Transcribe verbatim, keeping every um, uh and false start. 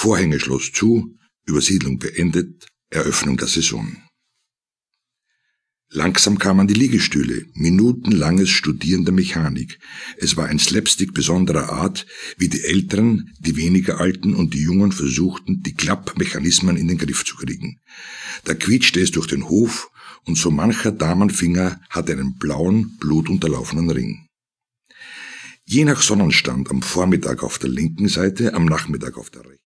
Vorhängeschloss zu, Übersiedlung beendet, Eröffnung der Saison. Langsam kamen die Liegestühle, minutenlanges Studieren der Mechanik. Es war ein Slapstick besonderer Art, wie die Älteren, die weniger Alten und die Jungen versuchten, die Klappmechanismen in den Griff zu kriegen. Da quietschte es durch den Hof und so mancher Damenfinger hatte einen blauen, blutunterlaufenen Ring. Je nach Sonnenstand am Vormittag auf der linken Seite, am Nachmittag auf der rechten.